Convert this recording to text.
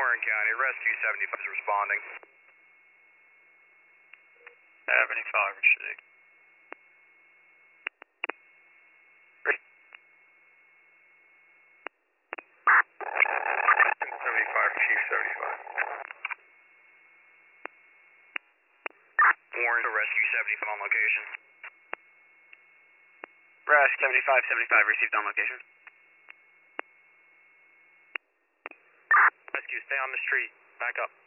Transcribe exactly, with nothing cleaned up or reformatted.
Warren County, Rescue seventy-five is responding. seventy-five received. seventy-five, Chief seventy-five. Warren to Rescue seventy-five on location. Res seventy-five, seventy-five received on location. Rescue, stay on the street. Back up.